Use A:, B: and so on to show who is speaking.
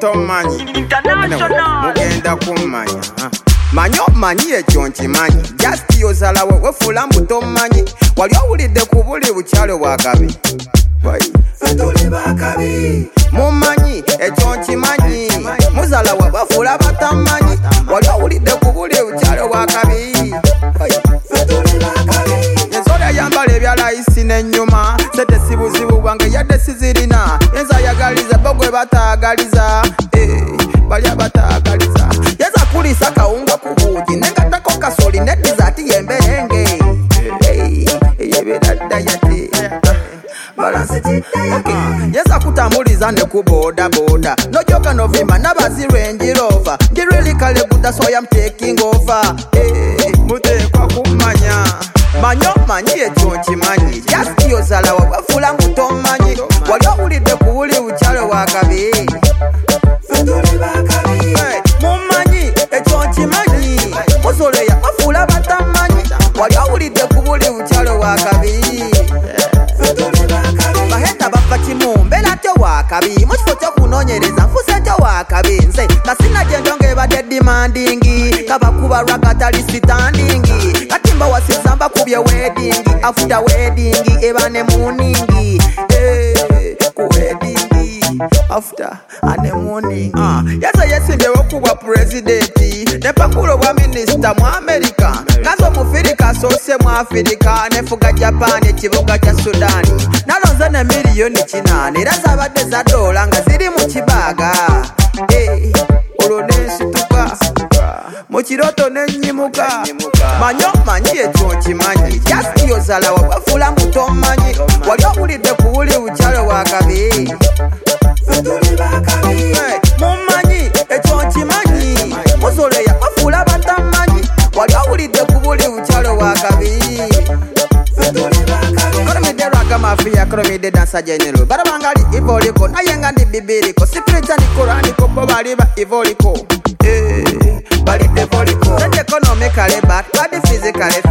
A: tomanyi mugenda kumanya manyo manyi ekyo nkimanyi just yozalawe wefula mbu tomanyi wali owulidde ku buli bukyalo bwakabi fetuli bakabi mumanyi ekyo nkimanyi muzalawe wefula batamanyi wali owulidde ku buli bukyalo bwakabi fetuli bakabi ensolo eyambala ebyalayisi n'ennyuma sete sibuzibu bwange yadde sizirina yenza ayagaliza bogwe bataagaliza bali abataagaliza yeza kulisa kawunga ku buugi nengatako kasoli nedizati yemberenge yeberadda yate yeza kutambuliza ne ku boda boda nojoka novimba nabazi Range Rover ngirili kale buda so I am taking over mutekwa kumanya manyo manyi ekyo nkimanyi just yozalawe wefula mbu tomanyi wali owulidde ku buli bukyalo bwakabi fetuli bakabi mumanyi ekyo nkimanyi muzoleya wefula batamanyi wali owulidde ku buli bukyalo bwakabi fetuli bakabi baheta bafa kimu mbeera tyo wakabi mu kifo ky'okunoonyereza nfuse ntyo wakabi nze nga sina gyendo ng'ebadde demandingi kabakuba rwakatali sitandingi katimba wasiza mbakubye wedding after wedding eba ne morning ku wedding after and morning yasa yesimbyewo kubwa president ne pakulo bwa minister mu America ngazo mufirika asose mu Africa nefuga Japan ekibuga kya Sudani nalonze ne miliyoni 8 era zabadde za dola nga ziri mu kibaga olonensituka mukiroto nenyimuka manyo manyi ekyo nkimanyi just yozalawe wefula mbu tomanyi wali owulidde ku buli bukyalo bwakabi fetuli bakabi mumanyi ekyo nkimanyi muzoleya wefula batamanyi wali owulidde ku buli bukyalo bwakabi fetuli bakabi kolomide rwaga mafia kolomide dansa general barabangali ivoliko naye nga ndi bibiriko sipiricha ni koraniko bo bali ba ivoliko bali devoliko economically bad, body physically